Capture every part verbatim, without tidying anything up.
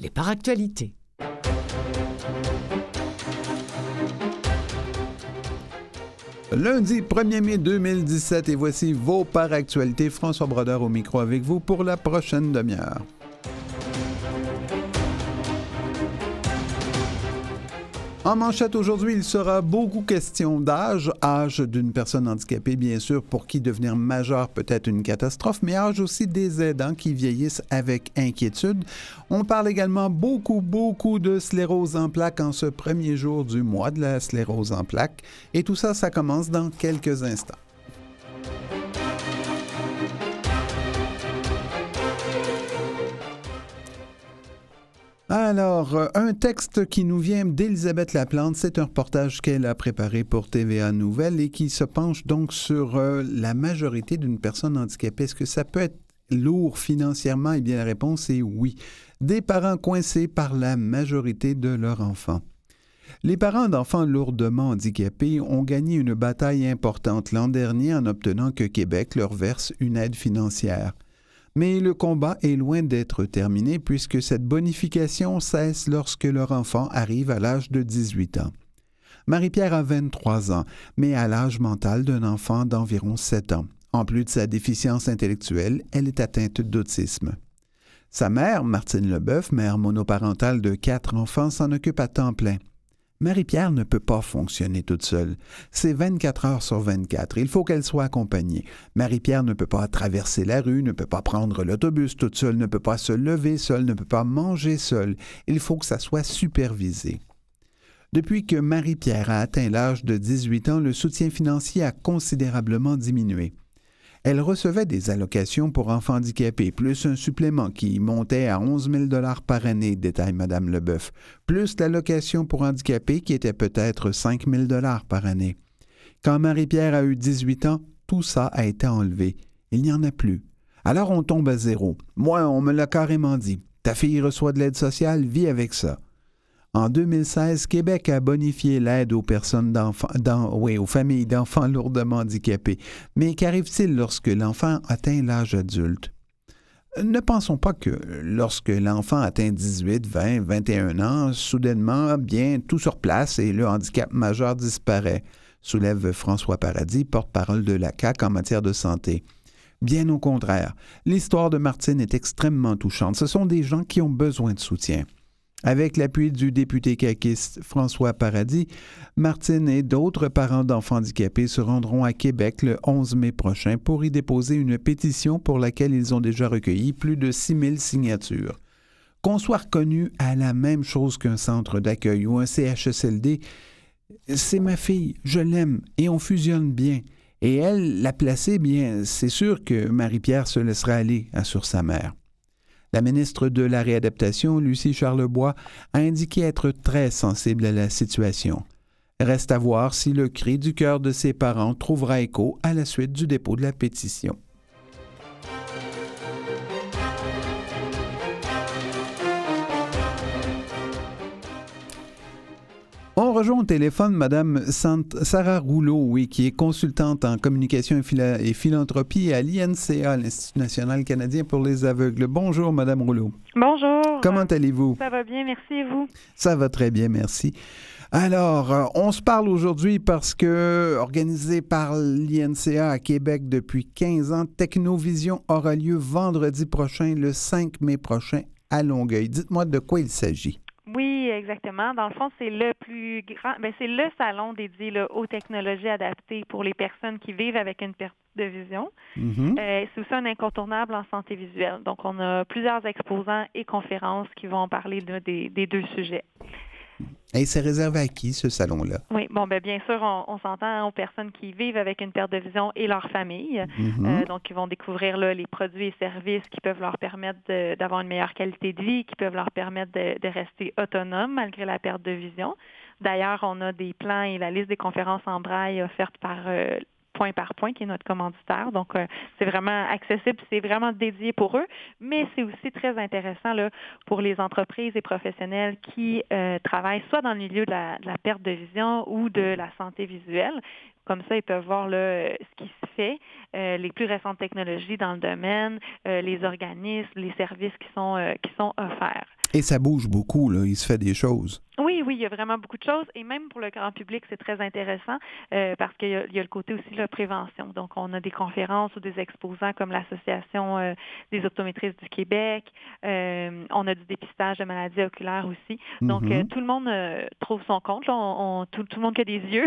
les paractualités. Lundi premier mai deux mille dix-sept et voici vos paractualités. François Brodeur au micro avec vous pour la prochaine demi-heure. En manchette aujourd'hui, il sera beaucoup question d'âge, âge d'une personne handicapée, bien sûr, pour qui devenir majeur peut être une catastrophe, mais âge aussi des aidants qui vieillissent avec inquiétude. On parle également beaucoup, beaucoup de sclérose en plaques en ce premier jour du mois de la sclérose en plaques. Et tout ça, ça commence dans quelques instants. Alors, un texte qui nous vient d'Élisabeth Laplante, c'est un reportage qu'elle a préparé pour T V A Nouvelles et qui se penche donc sur euh, la majorité d'une personne handicapée. Est-ce que ça peut être lourd financièrement? Eh bien, la réponse est oui. Des parents coincés par la majorité de leurs enfants. Les parents d'enfants lourdement handicapés ont gagné une bataille importante l'an dernier en obtenant que Québec leur verse une aide financière. Mais le combat est loin d'être terminé puisque cette bonification cesse lorsque leur enfant arrive à l'âge de dix-huit ans. Marie-Pierre a vingt-trois ans, mais à l'âge mental d'un enfant d'environ sept ans. En plus de sa déficience intellectuelle, elle est atteinte d'autisme. Sa mère, Martine Leboeuf, mère monoparentale de quatre enfants, s'en occupe à temps plein. Marie-Pierre ne peut pas fonctionner toute seule. C'est vingt-quatre heures sur vingt-quatre. Il faut qu'elle soit accompagnée. Marie-Pierre ne peut pas traverser la rue, ne peut pas prendre l'autobus toute seule, ne peut pas se lever seule, ne peut pas manger seule. Il faut que ça soit supervisé. Depuis que Marie-Pierre a atteint l'âge de dix-huit ans, le soutien financier a considérablement diminué. Elle recevait des allocations pour enfants handicapés, plus un supplément qui montait à onze mille dollars par année, détaille Mme Leboeuf, plus l'allocation pour handicapés qui était peut-être cinq mille dollars par année. Quand Marie-Pierre a eu dix-huit ans, tout ça a été enlevé. Il n'y en a plus. Alors on tombe à zéro. Moi, on me l'a carrément dit. Ta fille reçoit de l'aide sociale, vis avec ça. En deux mille seize, Québec a bonifié l'aide aux personnes d'enfants, dans, oui, aux familles d'enfants lourdement handicapés. Mais qu'arrive-t-il lorsque l'enfant atteint l'âge adulte? Ne pensons pas que lorsque l'enfant atteint dix-huit, vingt, vingt et un ans, soudainement, bien, tout sur place et le handicap majeur disparaît, soulève François Paradis, porte-parole de la C A Q en matière de santé. Bien au contraire, l'histoire de Martine est extrêmement touchante. Ce sont des gens qui ont besoin de soutien. Avec l'appui du député caquiste François Paradis, Martine et d'autres parents d'enfants handicapés se rendront à Québec le onze mai prochain pour y déposer une pétition pour laquelle ils ont déjà recueilli plus de six mille signatures. Qu'on soit reconnu à la même chose qu'un centre d'accueil ou un C H S L D, c'est ma fille, je l'aime et on fusionne bien. Et elle, la placer, bien, c'est sûr que Marie-Pierre se laissera aller, assure sa mère. La ministre de la Réadaptation, Lucie Charlebois, a indiqué être très sensible à la situation. Reste à voir si le cri du cœur de ses parents trouvera écho à la suite du dépôt de la pétition. On rejoint au téléphone Mme Sarah Rouleau, oui, qui est consultante en communication et, phila- et philanthropie à l'I N C A, l'Institut national canadien pour les aveugles. Bonjour, Mme Rouleau. Bonjour. Comment allez-vous? Ça va bien, merci, et vous? Ça va très bien, merci. Alors, euh, on se parle aujourd'hui parce que, organisé par l'I N C A à Québec depuis quinze ans, Technovision aura lieu vendredi prochain, le cinq mai prochain, à Longueuil. Dites-moi de quoi il s'agit. Oui, exactement. Dans le fond, c'est le plus grand, ben c'est le salon dédié là, aux technologies adaptées pour les personnes qui vivent avec une perte de vision. Mm-hmm. Euh, c'est aussi un incontournable en santé visuelle. Donc, on a plusieurs exposants et conférences qui vont parler là, des, des deux sujets. Et c'est réservé à qui, ce salon-là? Oui, bon, ben bien sûr, on, on s'entend aux personnes qui vivent avec une perte de vision et leur famille. Mm-hmm. Euh, donc, ils vont découvrir là, les produits et services qui peuvent leur permettre de, d'avoir une meilleure qualité de vie, qui peuvent leur permettre de, de rester autonomes malgré la perte de vision. D'ailleurs, on a des plans et la liste des conférences en braille offertes par euh, Point par Point, qui est notre commanditaire. Donc, euh, c'est vraiment accessible, c'est vraiment dédié pour eux, mais c'est aussi très intéressant là, pour les entreprises et professionnels qui euh, travaillent soit dans le milieu de la, de la perte de vision ou de la santé visuelle. Comme ça, ils peuvent voir là, ce qui se fait, euh, les plus récentes technologies dans le domaine, euh, les organismes, les services qui sont, euh, qui sont offerts. Et ça bouge beaucoup, là. Il se fait des choses. Oui, oui, il y a vraiment beaucoup de choses. Et même pour le grand public, c'est très intéressant euh, parce qu'il y a, il y a le côté aussi de la prévention. Donc, on a des conférences ou des exposants comme l'Association euh, des optométristes du Québec. Euh, on a du dépistage de maladies oculaires aussi. Donc, mm-hmm. euh, tout le monde euh, trouve son compte. Là. On, on, tout, tout le monde qui a des yeux.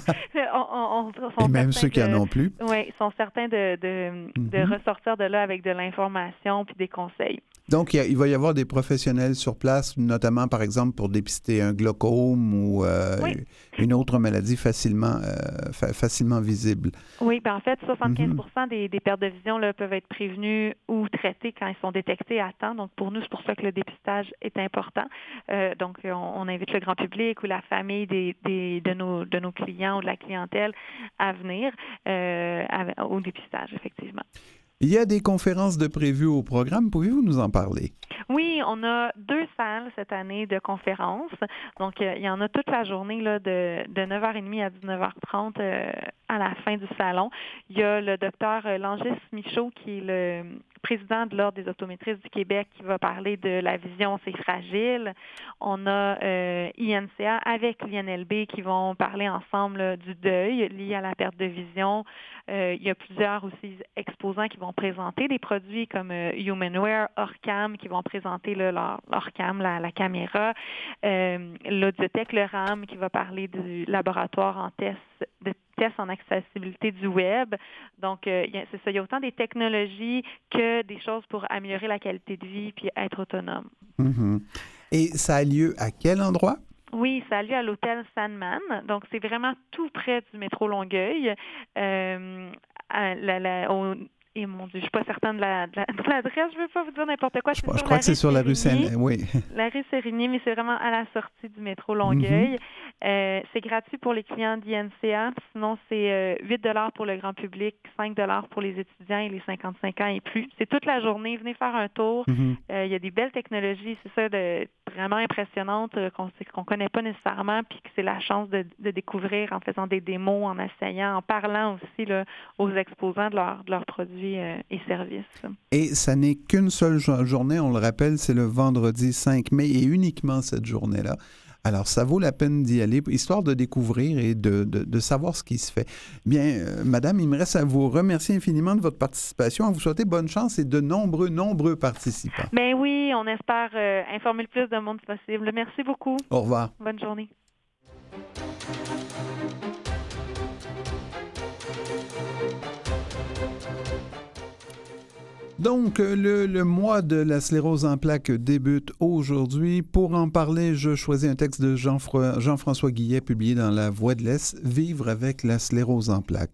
on, on, on, Et même ceux qui n'en ont plus. Oui, sont certains de, de, mm-hmm. de ressortir de là avec de l'information puis des conseils. Donc, il, y a, il va y avoir des professionnels sur place, notamment, par exemple, pour dépister un glaucome ou euh, oui. une autre maladie facilement, euh, fa- facilement visible. Oui, bien en fait, soixante-quinze pour cent mm-hmm. des, des pertes de vision là, peuvent être prévenues ou traitées quand ils sont détectés à temps. Donc, pour nous, c'est pour ça que le dépistage est important. Euh, donc, on, on invite le grand public ou la famille des, des, de, nos, de nos clients ou de la clientèle à venir euh, à, au dépistage, effectivement. Il y a des conférences de prévues au programme. Pouvez-vous nous en parler? Oui, on a deux salles cette année de conférences. Donc, euh, il y en a toute la journée là, de, de neuf heures trente à dix-neuf heures trente euh, à la fin du salon. Il y a le docteur Langis Michaud, qui est le président de l'Ordre des optométristes du Québec, qui va parler de la vision, c'est fragile. On a euh, I N C A avec l'I N L B qui vont parler ensemble là, du deuil lié à la perte de vision. Euh, il y a plusieurs aussi exposants qui vont présenter des produits comme euh, Humanware, Orcam, qui vont présenter là, leur, leur cam, la, la caméra. Euh, L'Audiotech, le RAM, qui va parler du laboratoire en test, de tests en accessibilité du web. Donc, euh, c'est ça, il y a autant des technologies que des choses pour améliorer la qualité de vie puis être autonome. Mm-hmm. Et ça a lieu à quel endroit? Oui, ça a lieu à l'hôtel Sandman. Donc, c'est vraiment tout près du métro Longueuil. Euh, à la, la, au, et mon Dieu, je ne suis pas certaine de, la, de, la, de l'adresse. Je ne veux pas vous dire n'importe quoi. Je, je crois que c'est sur la rue Saint-Denis. Oui. La rue Sérigny, mais c'est vraiment à la sortie du métro Longueuil. Mm-hmm. Euh, c'est gratuit pour les clients d'I N C A. Sinon, c'est euh, huit dollars pour le grand public, cinq dollars pour les étudiants et les cinquante-cinq ans et plus. C'est toute la journée. Venez faire un tour. Mm-hmm. Euh, il y a des belles technologies, c'est ça, de, vraiment impressionnantes euh, qu'on ne connaît pas nécessairement, puis que c'est la chance de, de découvrir en faisant des démos, en essayant, en parlant aussi là, aux exposants de, leur, de leurs produits euh, et services. Et ça n'est qu'une seule journée, on le rappelle, c'est le vendredi cinq mai et uniquement cette journée-là. Alors, ça vaut la peine d'y aller, histoire de découvrir et de, de, de savoir ce qui se fait. Bien, euh, madame, il me reste à vous remercier infiniment de votre participation, à vous souhaiter bonne chance et de nombreux, nombreux participants. Bien oui, on espère euh, informer le plus de monde possible. Merci beaucoup. Au revoir. Bonne journée. Donc, le, le mois de la sclérose en plaques débute aujourd'hui. Pour en parler, je choisis un texte de Jean, Jean-François Guillet publié dans La Voix de l'Est, « Vivre avec la sclérose en plaques ».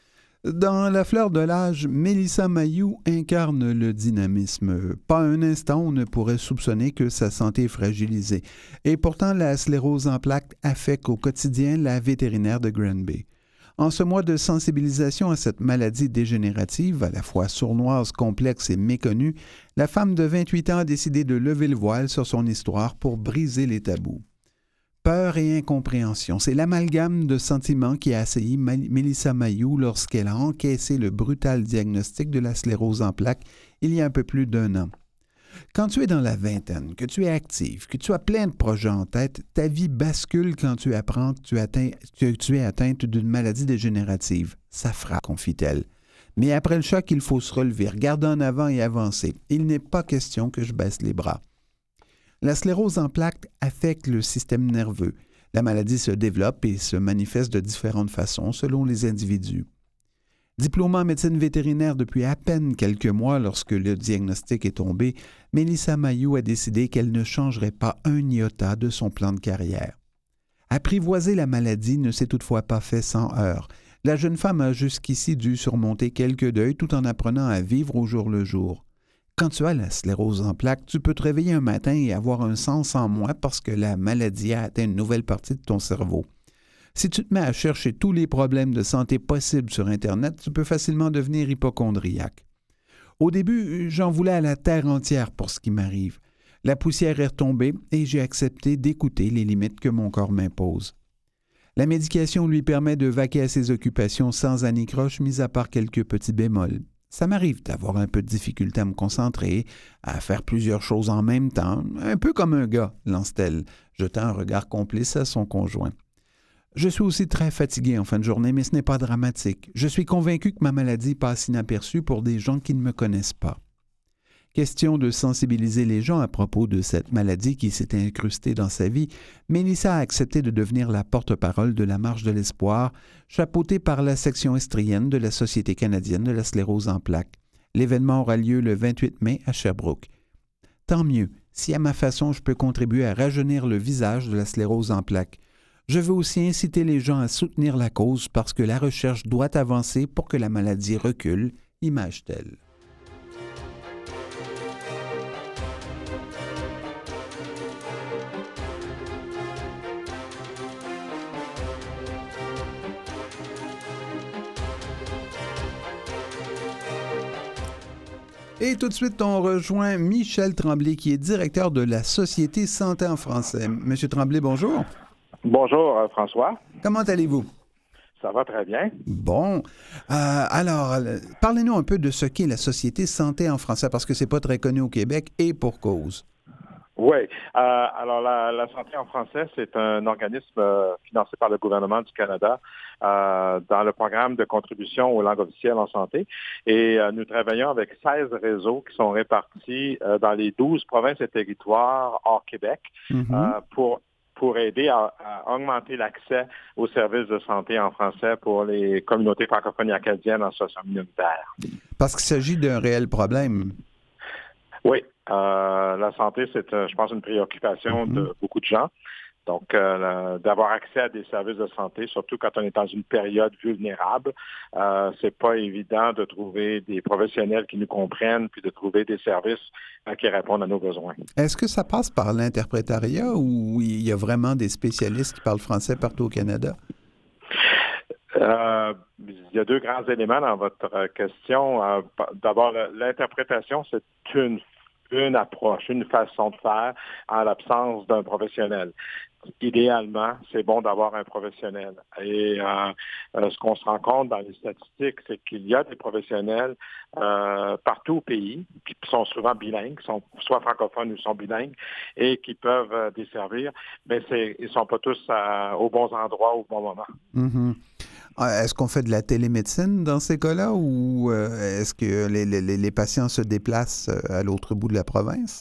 Dans La fleur de l'âge, Mélissa Mayou incarne le dynamisme. Pas un instant on ne pourrait soupçonner que sa santé est fragilisée. Et pourtant, la sclérose en plaques affecte au quotidien la vétérinaire de Granby. En ce mois de sensibilisation à cette maladie dégénérative, à la fois sournoise, complexe et méconnue, la femme de vingt-huit ans a décidé de lever le voile sur son histoire pour briser les tabous. Peur et incompréhension, c'est l'amalgame de sentiments qui a assailli Mélissa Mayou lorsqu'elle a encaissé le brutal diagnostic de la sclérose en plaques il y a un peu plus d'un an. Quand tu es dans la vingtaine, que tu es active, que tu as plein de projets en tête, ta vie bascule quand tu apprends que tu, atteins, que tu es atteinte d'une maladie dégénérative. Ça frappe, confie-t-elle. Mais après le choc, il faut se relever, regarder en avant et avancer. Il n'est pas question que je baisse les bras. La sclérose en plaques affecte le système nerveux. La maladie se développe et se manifeste de différentes façons selon les individus. Diplômée en médecine vétérinaire depuis à peine quelques mois lorsque le diagnostic est tombé, Mélissa Mayou a décidé qu'elle ne changerait pas un iota de son plan de carrière. Apprivoiser la maladie ne s'est toutefois pas fait sans heurts. La jeune femme a jusqu'ici dû surmonter quelques deuils tout en apprenant à vivre au jour le jour. Quand tu as la sclérose en plaques, tu peux te réveiller un matin et avoir un sens en moins parce que la maladie a atteint une nouvelle partie de ton cerveau. Si tu te mets à chercher tous les problèmes de santé possibles sur Internet, tu peux facilement devenir hypocondriaque. Au début, j'en voulais à la terre entière pour ce qui m'arrive. La poussière est retombée et j'ai accepté d'écouter les limites que mon corps m'impose. La médication lui permet de vaquer à ses occupations sans anicroche, mis à part quelques petits bémols. Ça m'arrive d'avoir un peu de difficulté à me concentrer, à faire plusieurs choses en même temps, un peu comme un gars, lance-t-elle, jetant un regard complice à son conjoint. Je suis aussi très fatigué en fin de journée, mais ce n'est pas dramatique. Je suis convaincu que ma maladie passe inaperçue pour des gens qui ne me connaissent pas. Question de sensibiliser les gens à propos de cette maladie qui s'est incrustée dans sa vie, Mélissa a accepté de devenir la porte-parole de la Marche de l'Espoir, chapeautée par la section estrienne de la Société canadienne de la sclérose en plaques. L'événement aura lieu le vingt-huit mai à Sherbrooke. Tant mieux, si à ma façon je peux contribuer à rajeunir le visage de la sclérose en plaques. Je veux aussi inciter les gens à soutenir la cause parce que la recherche doit avancer pour que la maladie recule, image-t-elle. Et tout de suite, on rejoint Michel Tremblay, qui est directeur de la Société Santé en français. Monsieur Tremblay, bonjour. Bonjour, euh, François. Comment allez-vous? Ça va très bien. Bon. Euh, alors, parlez-nous un peu de ce qu'est la Société Santé en français, parce que c'est pas très connu au Québec, et pour cause. Oui. Euh, alors, la, la Santé en français, c'est un organisme euh, financé par le gouvernement du Canada euh, dans le programme de contribution aux langues officielles en santé. Et euh, nous travaillons avec seize réseaux qui sont répartis euh, dans les douze provinces et territoires hors Québec mm-hmm. euh, pour pour aider à, à augmenter l'accès aux services de santé en français pour les communautés francophones et acadiennes en situation minoritaire. Parce qu'il s'agit d'un réel problème. Oui. Euh, la santé, c'est, euh, je pense, une préoccupation mm-hmm. de beaucoup de gens. Donc, euh, d'avoir accès à des services de santé, surtout quand on est dans une période vulnérable, euh, c'est pas évident de trouver des professionnels qui nous comprennent puis de trouver des services euh, qui répondent à nos besoins. Est-ce que ça passe par l'interprétariat ou il y a vraiment des spécialistes qui parlent français partout au Canada? Euh, il y a deux grands éléments dans votre question. Euh, d'abord, l'interprétation, c'est une une approche, une façon de faire en l'absence d'un professionnel. Idéalement, c'est bon d'avoir un professionnel. Et euh, euh, ce qu'on se rend compte dans les statistiques, c'est qu'il y a des professionnels euh, partout au pays qui sont souvent bilingues, qui sont soit francophones ou sont bilingues, et qui peuvent euh, desservir, mais c'est, ils ne sont pas tous euh, aux bons endroits au bon moment. Mm-hmm. Est-ce qu'on fait de la télémédecine dans ces cas-là ou euh, est-ce que les, les, les patients se déplacent à l'autre bout de la province?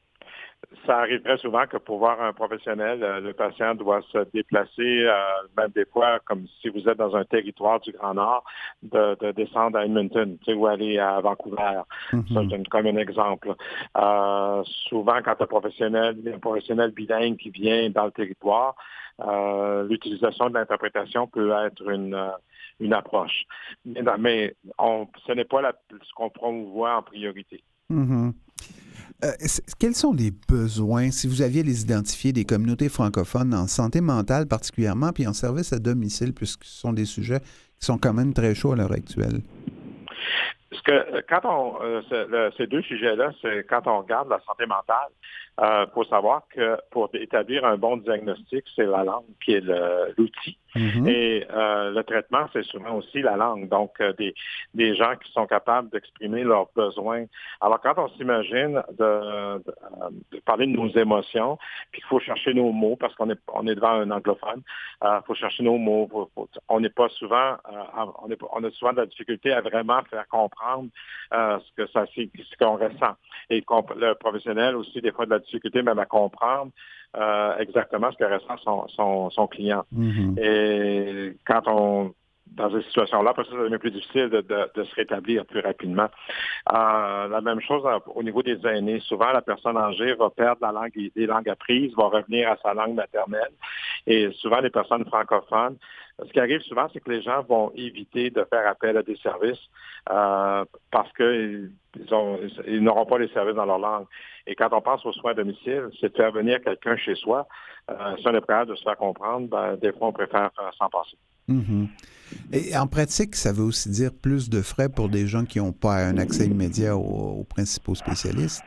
Ça arrive très souvent que pour voir un professionnel, euh, le patient doit se déplacer, euh, même des fois, comme si vous êtes dans un territoire du Grand Nord, de, de descendre à Edmonton, tu sais, ou aller à Vancouver. Mm-hmm. Ça, c'est comme un exemple. Euh, souvent, quand un professionnel, un professionnel bilingue qui vient dans le territoire, euh, l'utilisation de l'interprétation peut être une, euh, une approche. Mais, mais on, ce n'est pas la, ce qu'on promouvoit en priorité. Mm-hmm. Euh, quels sont les besoins, si vous aviez les identifiés, des communautés francophones en santé mentale particulièrement, puis en service à domicile, puisque ce sont des sujets qui sont quand même très chauds à l'heure actuelle? Parce que quand on, euh, le, ces deux sujets-là, c'est quand on regarde la santé mentale, il euh, faut savoir que pour établir un bon diagnostic, c'est la langue qui est le, l'outil. Mm-hmm. Et euh, le traitement, c'est souvent aussi la langue. Donc, euh, des, des gens qui sont capables d'exprimer leurs besoins. Alors, quand on s'imagine de, de, de parler de nos émotions, puis qu'il faut chercher nos mots, parce qu'on est, on est devant un anglophone, il euh, faut chercher nos mots. Faut, faut, on n'est pas souvent, euh, on, est, on a souvent de la difficulté à vraiment faire comprendre euh, ce que ça, ce qu'on ressent. Et le professionnel aussi, des fois, de la difficulté même à comprendre euh, exactement ce que ressent son, son, son client. Mm-hmm. Et quand on, dans ces situations-là, après ça, ça devient plus difficile de, de, de se rétablir plus rapidement. Euh, la même chose au niveau des aînés. Souvent, la personne âgée va perdre la langue, des langues apprises, va revenir à sa langue maternelle. Et souvent, les personnes francophones, ce qui arrive souvent, c'est que les gens vont éviter de faire appel à des services euh, parce qu'ils ont, ils n'auront pas les services dans leur langue. Et quand on pense aux soins à domicile, c'est de faire venir quelqu'un chez soi. Euh, si on est prêt de se faire comprendre, ben, des fois, on préfère euh, s'en passer. Mm-hmm. Et en pratique, ça veut aussi dire plus de frais pour des gens qui n'ont pas un accès immédiat aux, aux principaux spécialistes?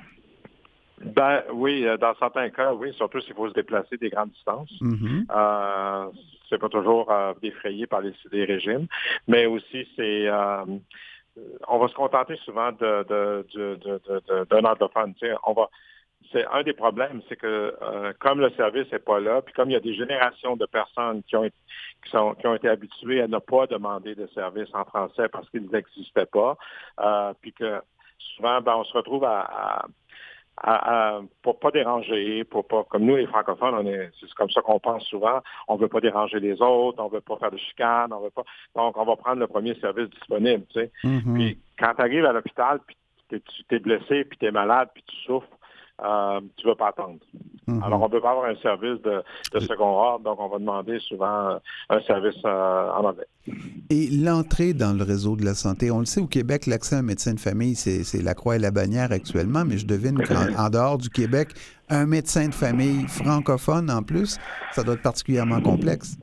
Ben oui, dans certains cas, oui, surtout s'il faut se déplacer des grandes distances. Mm-hmm. Euh, c'est pas toujours euh, défrayé par les, les régimes, mais aussi c'est euh, on va se contenter souvent de, de, de, de, de, de, d'un anglophone. Tu sais, on va, c'est un des problèmes, c'est que euh, comme le service n'est pas là, puis comme il y a des générations de personnes qui ont, qui sont, qui ont été habituées à ne pas demander de service en français parce qu'ils n'existaient pas, euh, puis que souvent, ben, on se retrouve à, à À, à, pour pas déranger, pour pas, comme nous les francophones, on est, c'est comme ça qu'on pense souvent, on veut pas déranger les autres, on veut pas faire de chicane, on veut pas, donc on va prendre le premier service disponible, tu sais. Mm-hmm. Puis quand tu arrives à l'hôpital, puis t'es, tu t'es blessé, puis tu es malade, puis tu souffres, euh, tu vas pas attendre. Mm-hmm. Alors on peut pas avoir un service de, de second ordre, donc on va demander souvent un service euh, en anglais. Et l'entrée dans le réseau de la santé, on le sait au Québec, l'accès à un médecin de famille, c'est, c'est la croix et la bannière actuellement, mais je devine qu'en en dehors du Québec, un médecin de famille francophone en plus, ça doit être particulièrement complexe.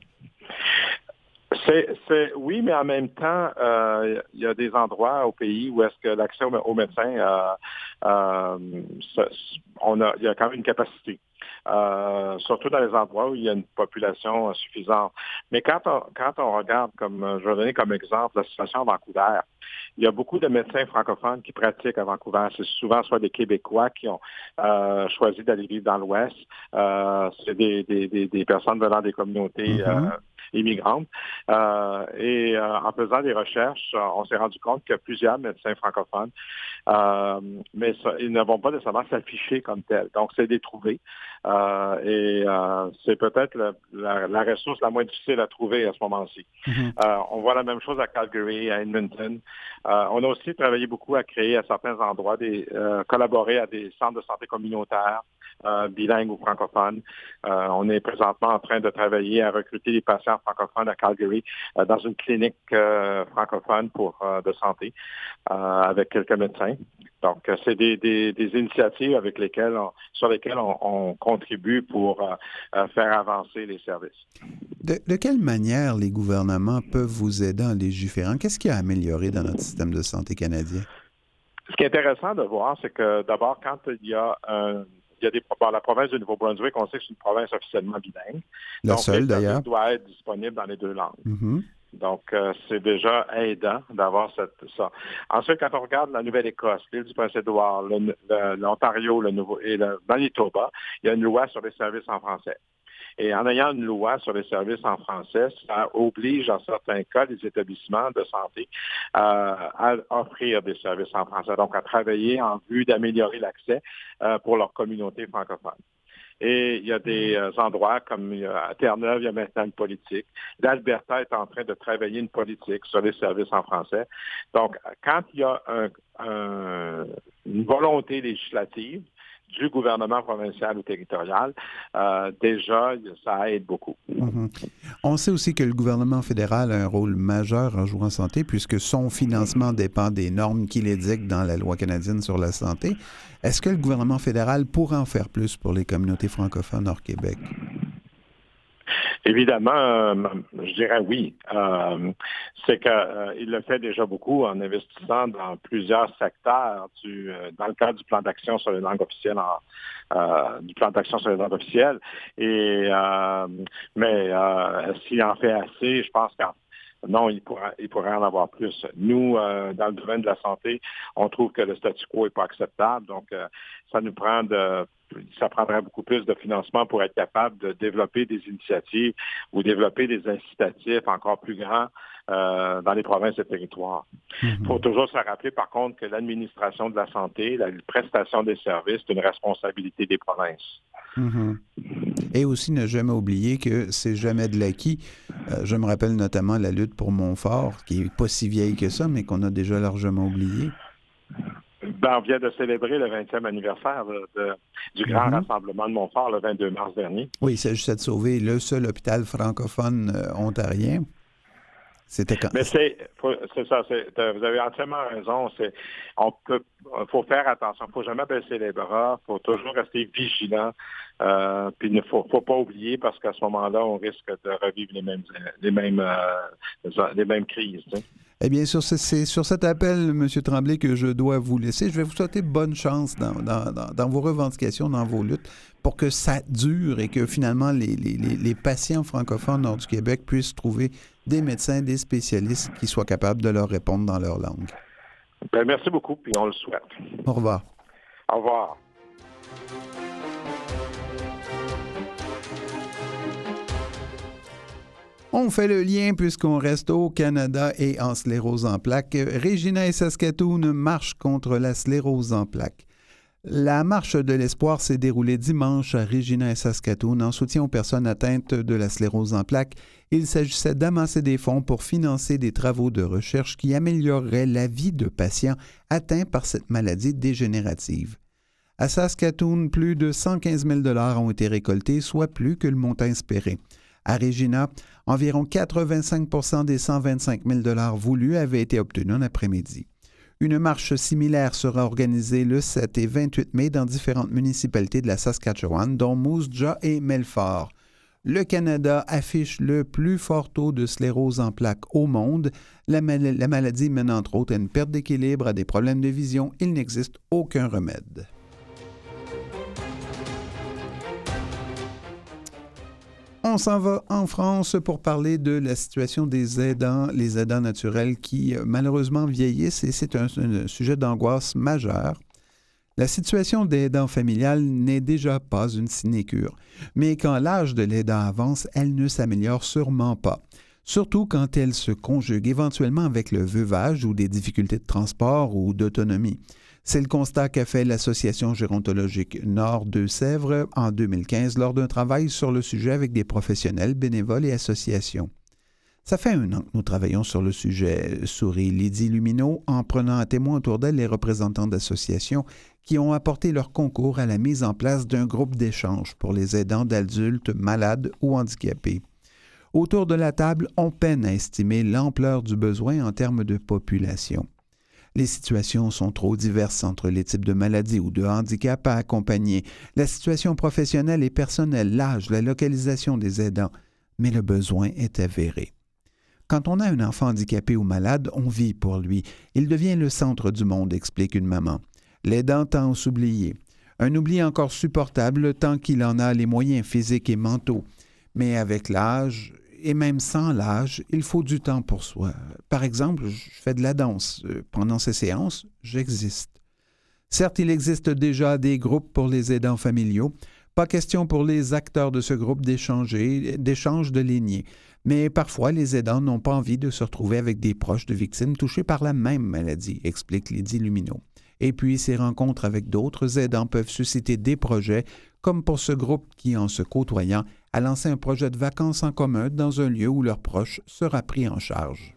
C'est, c'est, oui, mais en même temps, euh, il y a des endroits au pays où est-ce que l'accès aux, aux médecins, euh, euh, ça, on a, il y a quand même une capacité. Euh, surtout dans les endroits où il y a une population euh, suffisante. Mais quand on, quand on regarde, comme je vais donner comme exemple la situation à Vancouver, il y a beaucoup de médecins francophones qui pratiquent à Vancouver. C'est souvent soit des Québécois qui ont euh, choisi d'aller vivre dans l'Ouest, euh, c'est des, des, des, des personnes venant des communautés mm-hmm. euh, immigrantes. Euh, et euh, en faisant des recherches, on s'est rendu compte qu'il y a plusieurs médecins francophones, euh, mais ça, ils ne vont pas nécessairement s'afficher comme tels. Donc, c'est des trouvés. Euh, et euh, c'est peut-être le, la, la ressource la moins difficile à trouver à ce moment-ci. Mm-hmm. Euh, on voit la même chose à Calgary, à Edmonton. Euh, on a aussi travaillé beaucoup à créer à certains endroits, des euh, collaborer à des centres de santé communautaires, euh, bilingues ou francophones. Euh, on est présentement en train de travailler à recruter des patients francophones à Calgary euh, dans une clinique euh, francophone pour euh, de santé euh, avec quelques médecins. Donc, c'est des, des, des initiatives avec lesquelles on, sur lesquelles on, on contribue pour euh, faire avancer les services. De, de quelle manière les gouvernements peuvent vous aider en légiférant? Qu'est-ce qui a amélioré dans notre système de santé canadien? Ce qui est intéressant de voir, c'est que d'abord, quand il y a un Il y a des, bon, la province du Nouveau-Brunswick, on sait que c'est une province officiellement bilingue. La donc, seule, d'ailleurs. Elle doit être disponible dans les deux langues. Mm-hmm. Donc, euh, c'est déjà aidant d'avoir cette, ça. Ensuite, quand on regarde la Nouvelle-Écosse, l'île du Prince-Édouard, le, le, l'Ontario, le Nouveau et le Manitoba, il y a une loi sur les services en français. Et en ayant une loi sur les services en français, ça oblige en certains cas les établissements de santé euh, à offrir des services en français, donc à travailler en vue d'améliorer l'accès euh, pour leur communauté francophone. Et il y a des euh, endroits comme à Terre-Neuve, il y a maintenant une politique. L'Alberta est en train de travailler une politique sur les services en français. Donc, quand il y a un, un, une volonté législative du gouvernement provincial ou territorial, euh, déjà, ça aide beaucoup. Mm-hmm. On sait aussi que le gouvernement fédéral a un rôle majeur en jouant en santé, puisque son financement dépend des normes qu'il édicte dans la loi canadienne sur la santé. Est-ce que le gouvernement fédéral pourrait en faire plus pour les communautés francophones hors Québec? Évidemment, euh, je dirais oui. Euh, c'est qu'il euh, le fait déjà beaucoup en investissant dans plusieurs secteurs du, euh, dans le cadre du plan d'action sur les langues officielles, en, euh, du plan d'action sur les langues officielles. Et euh, mais euh, s'il en fait assez, je pense qu'en non, il pourra, il pourrait en avoir plus. Nous, euh, dans le domaine de la santé, on trouve que le statu quo n'est pas acceptable. Donc, euh, ça nous prend de, ça prendrait beaucoup plus de financement pour être capable de développer des initiatives ou développer des incitatifs encore plus grands euh, dans les provinces et territoires. Il mm-hmm. faut toujours se rappeler, par contre, que l'administration de la santé, la prestation des services, c'est une responsabilité des provinces. Mm-hmm. Et aussi ne jamais oublier que c'est jamais de l'acquis. Euh, je me rappelle notamment la lutte pour Montfort, qui n'est pas si vieille que ça, mais qu'on a déjà largement oublié. Ben, on vient de célébrer le vingtième anniversaire de, de, du grand mm-hmm. rassemblement de Montfort le vingt-deux mars dernier. Oui, il s'agissait de sauver le seul hôpital francophone euh, ontarien. C'était quand... Mais c'est, faut, c'est ça, c'est, vous avez entièrement raison. C'est, on peut, faut faire attention. Il faut jamais baisser les bras. Il faut toujours rester vigilant. Euh, puis il ne faut, faut pas oublier parce qu'à ce moment-là, on risque de revivre les mêmes, les mêmes, euh, les mêmes crises. Tu sais. Eh bien, sur, ce, c'est sur cet appel, M. Tremblay, que je dois vous laisser. Je vais vous souhaiter bonne chance dans, dans, dans, dans vos revendications, dans vos luttes, pour que ça dure et que finalement les, les, les patients francophones hors du Québec puissent trouver des médecins, des spécialistes qui soient capables de leur répondre dans leur langue. Ben, merci beaucoup, puis on le souhaite. Au revoir. Au revoir. On fait le lien puisqu'on reste au Canada et en sclérose en plaques. Regina et Saskatoon marchent contre la sclérose en plaques. La marche de l'espoir s'est déroulée dimanche à Regina et Saskatoon en soutien aux personnes atteintes de la sclérose en plaques. Il s'agissait d'amasser des fonds pour financer des travaux de recherche qui amélioreraient la vie de patients atteints par cette maladie dégénérative. À Saskatoon, plus de cent quinze mille dollars ont été récoltés, soit plus que le montant espéré. À Regina, environ quatre-vingt-cinq pour cent des cent vingt-cinq mille dollars voulus avaient été obtenus en après-midi. Une marche similaire sera organisée le sept et vingt-huit mai dans différentes municipalités de la Saskatchewan, dont Moose Jaw et Melfort. Le Canada affiche le plus fort taux de sclérose en plaques au monde. La, mal- la maladie mène entre autres à une perte d'équilibre, à des problèmes de vision. Il n'existe aucun remède. On s'en va en France pour parler de la situation des aidants, les aidants naturels qui malheureusement vieillissent et c'est un, un sujet d'angoisse majeur. La situation des aidants familiales n'est déjà pas une sinécure, mais quand l'âge de l'aidant avance, elle ne s'améliore sûrement pas. Surtout quand elle se conjugue éventuellement avec le veuvage ou des difficultés de transport ou d'autonomie. C'est le constat qu'a fait l'Association gérontologique Nord-Deux-Sèvres en deux mille quinze lors d'un travail sur le sujet avec des professionnels, bénévoles et associations. Ça fait un an que nous travaillons sur le sujet, sourit Lydie Lumineau, en prenant à témoin autour d'elle les représentants d'associations qui ont apporté leur concours à la mise en place d'un groupe d'échange pour les aidants d'adultes malades ou handicapés. Autour de la table, on peine à estimer l'ampleur du besoin en termes de population. Les situations sont trop diverses entre les types de maladies ou de handicaps à accompagner, la situation professionnelle et personnelle, l'âge, la localisation des aidants, mais le besoin est avéré. Quand on a un enfant handicapé ou malade, on vit pour lui. Il devient le centre du monde, explique une maman. L'aidant tend à s'oublier. Un oubli encore supportable tant qu'il en a les moyens physiques et mentaux. Mais avec l'âge, et même sans l'âge, il faut du temps pour soi. Par exemple, je fais de la danse. Pendant ces séances, j'existe. Certes, il existe déjà des groupes pour les aidants familiaux. Pas question pour les acteurs de ce groupe d'échanger, d'échange de lignées. Mais parfois, les aidants n'ont pas envie de se retrouver avec des proches de victimes touchées par la même maladie, explique Lydie Lumineau. Et puis, ces rencontres avec d'autres aidants peuvent susciter des projets, comme pour ce groupe qui, en se côtoyant, a lancé un projet de vacances en commun dans un lieu où leur proche sera pris en charge.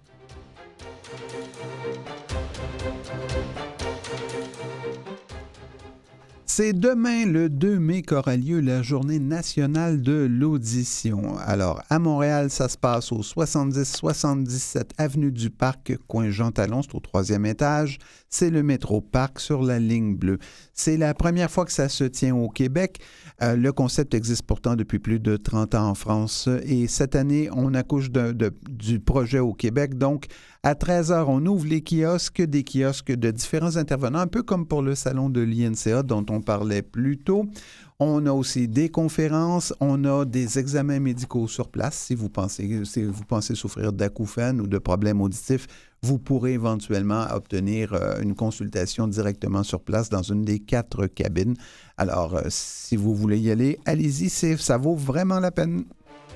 C'est demain, le deux mai, qu'aura lieu la Journée nationale de l'audition. Alors, à Montréal, ça se passe au soixante-dix soixante-dix-sept avenue du Parc, coin Jean Talon, c'est au troisième étage. C'est le métro Parc sur la ligne bleue. C'est la première fois que ça se tient au Québec. Euh, le concept existe pourtant depuis plus de trente ans en France. Et cette année, on accouche de, de, du projet au Québec. Donc, à treize heures, on ouvre les kiosques, des kiosques de différents intervenants, un peu comme pour le salon de l'I N C A dont on parlait plus tôt. On a aussi des conférences, on a des examens médicaux sur place. Si vous pensez, si vous pensez souffrir d'acouphènes ou de problèmes auditifs, vous pourrez éventuellement obtenir euh, une consultation directement sur place dans une des quatre cabines. Alors, euh, si vous voulez y aller, allez-y, c'est, ça vaut vraiment la peine.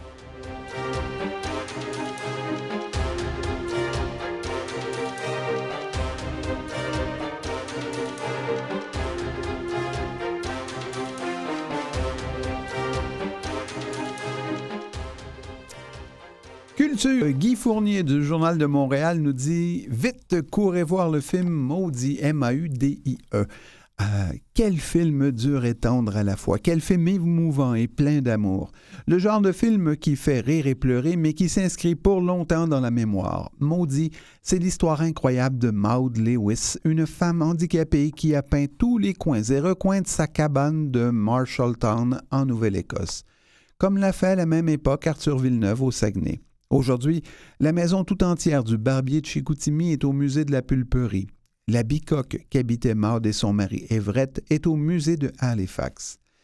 Culture. Guy Fournier du Journal de Montréal nous dit « Vite, courez voir le film Maudit, M A U D I E ». Euh, quel film dur et tendre à la fois, quel film émouvant et plein d'amour. Le genre de film qui fait rire et pleurer, mais qui s'inscrit pour longtemps dans la mémoire. Maudit, c'est l'histoire incroyable de Maud Lewis, une femme handicapée qui a peint tous les coins et recoins de sa cabane de Marshalltown en Nouvelle-Écosse. Comme l'a fait à la même époque Arthur Villeneuve au Saguenay. Aujourd'hui, la maison tout entière du barbier de Chicoutimi est au musée de la Pulperie. La bicoque qu'habitaient Maud et son mari Everett est au musée de Halifax.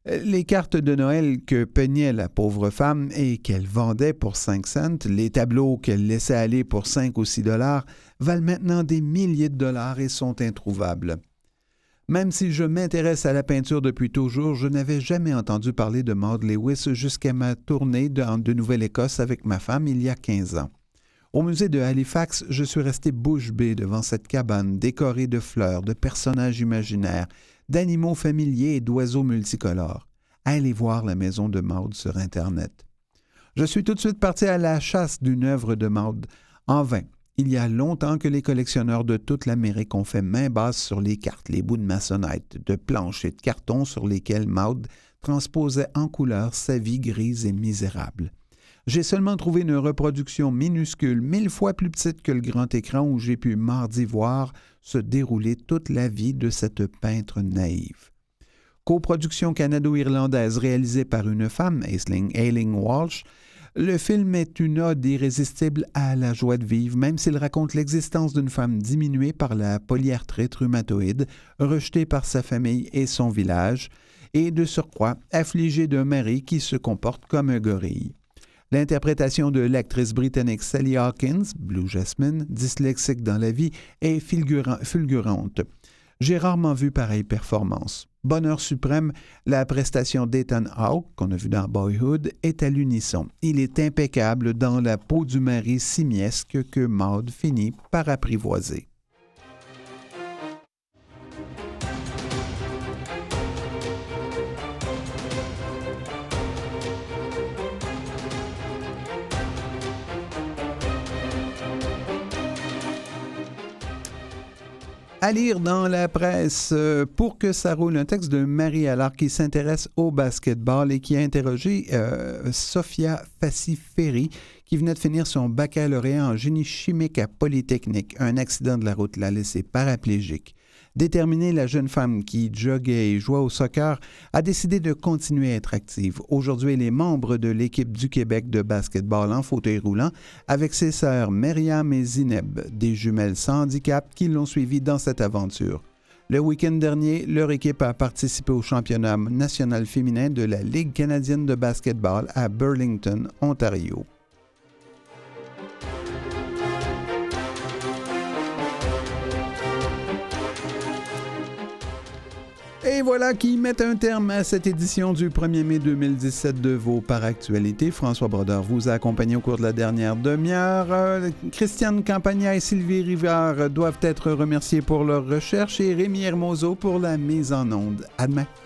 Les cartes de Noël que peignait la pauvre femme et qu'elle vendait pour cinq cents, les tableaux qu'elle laissait aller pour cinq ou six dollars, valent maintenant des milliers de dollars et sont introuvables. Même si je m'intéresse à la peinture depuis toujours, je n'avais jamais entendu parler de Maud Lewis jusqu'à ma tournée de, de Nouvelle-Écosse avec ma femme il y a quinze ans. Au musée de Halifax, je suis resté bouche bée devant cette cabane décorée de fleurs, de personnages imaginaires, d'animaux familiers et d'oiseaux multicolores. Allez voir la maison de Maud sur Internet. Je suis tout de suite parti à la chasse d'une œuvre de Maud. En vain. Il y a longtemps que les collectionneurs de toute l'Amérique ont fait main basse sur les cartes, les bouts de maçonnette, de planches et de carton sur lesquels Maud transposait en couleur sa vie grise et misérable. J'ai seulement trouvé une reproduction minuscule, mille fois plus petite que le grand écran où j'ai pu mardi voir se dérouler toute la vie de cette peintre naïve. Coproduction canado-irlandaise réalisée par une femme, Aisling Ailing Walsh, le film est une ode irrésistible à la joie de vivre, même s'il raconte l'existence d'une femme diminuée par la polyarthrite rhumatoïde, rejetée par sa famille et son village, et de surcroît affligée d'un mari qui se comporte comme un gorille. L'interprétation de l'actrice britannique Sally Hawkins, Blue Jasmine, dyslexique dans la vie, est fulgurante. J'ai rarement vu pareille performance. Bonheur suprême, la prestation d'Ethan Hawke, qu'on a vu dans Boyhood, est à l'unisson. Il est impeccable dans la peau du mari simiesque que Maud finit par apprivoiser. À lire dans la presse, euh, pour que ça roule, un texte de Marie Allard qui s'intéresse au basketball et qui a interrogé euh, Sophia Fassi-Ferry, qui venait de finir son baccalauréat en génie chimique à Polytechnique. Un accident de la route l'a laissée paraplégique. Déterminée, la jeune femme qui joguait et jouait au soccer a décidé de continuer à être active. Aujourd'hui, elle est membre de l'équipe du Québec de basketball en fauteuil roulant avec ses sœurs Myriam et Zineb, des jumelles sans handicap qui l'ont suivie dans cette aventure. Le week-end dernier, leur équipe a participé au championnat national féminin de la Ligue canadienne de basketball à Burlington, Ontario. Et voilà qui met un terme à cette édition du premier mai deux mille dix-sept de Vos par Actualité. François Brodeur vous a accompagné au cours de la dernière demi-heure. Euh, Christiane Campagna et Sylvie Rivard doivent être remerciés pour leur recherche et Rémi Hermoso pour la mise en onde. À demain.